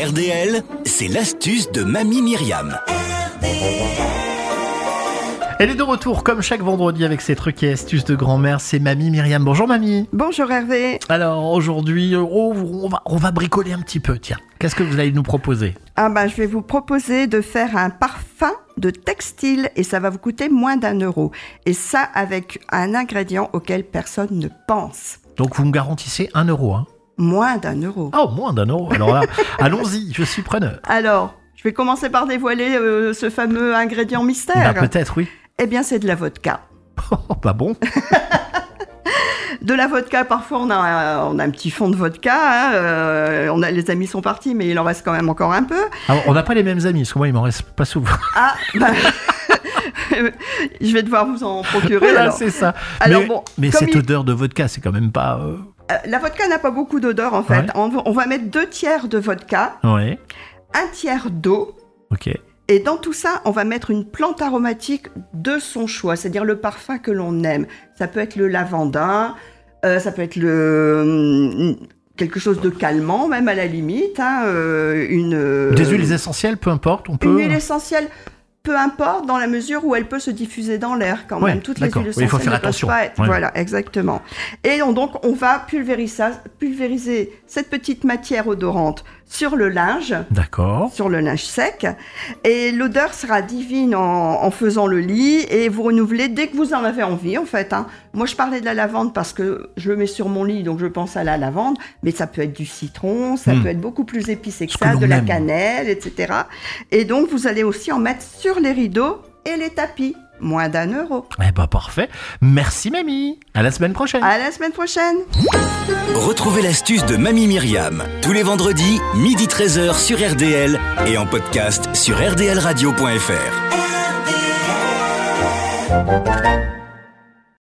RDL, c'est l'astuce de Mamie Myriam. Elle est de retour comme chaque vendredi avec ses trucs et astuces de grand-mère, c'est Mamie Myriam. Bonjour Mamie. Bonjour Hervé. Alors aujourd'hui, on va bricoler un petit peu, tiens. Qu'est-ce que vous allez nous proposer ? Je vais vous proposer de faire un parfum de textile et ça va vous coûter moins d'€1. Et ça avec un ingrédient auquel personne ne pense. Donc vous me garantissez 1 euro, hein ? Moins d'€1. Oh, moins d'1 euro. Alors là, allons-y, je suis preneur. Alors, je vais commencer par dévoiler ce fameux ingrédient mystère. Peut-être, oui. Eh bien, c'est de la vodka. Oh, bah bon. De la vodka, parfois on a un petit fond de vodka, hein, les amis sont partis, mais il en reste quand même encore un peu. Alors, on n'a pas les mêmes amis, parce que moi, il m'en reste pas souvent. Je vais devoir vous en procurer. Voilà, alors. c'est ça. Alors, mais cette odeur de vodka, c'est quand même pas... La vodka n'a pas beaucoup d'odeur, en fait. Ouais. On va mettre 2 tiers de vodka, Ouais, 1 tiers d'eau. ok. Et dans tout ça, on va mettre une plante aromatique de son choix, c'est-à-dire le parfum que l'on aime. Ça peut être le lavandin, ça peut être quelque chose de calmant, même à la limite. Hein, Des huiles essentielles, peu importe, on peut... Une huile essentielle, peu importe, dans la mesure où elle peut se diffuser dans l'air quand même. Toutes les d'accord. huiles Oui, il essentielles faut faire ne peuvent attention. pas être... Ouais. Voilà, exactement. Et donc, on va pulvériser cette petite matière odorante sur le linge. D'accord. Sur le linge sec, et l'odeur sera divine en faisant le lit, et vous renouvelez dès que vous en avez envie en fait. Hein. Moi je parlais de la lavande parce que je le mets sur mon lit, donc je pense à la lavande, mais ça peut être du citron, ça peut être beaucoup plus épicé que Ce ça, que l'on de la aime. cannelle, etc. Et donc vous allez aussi en mettre sur les rideaux et les tapis, moins d'1 euro. Eh ben parfait. Merci Mamie. À la semaine prochaine. À la semaine prochaine. Retrouvez l'astuce de Mamie Myriam tous les vendredis, midi 13h sur RDL et en podcast sur rdlradio.fr.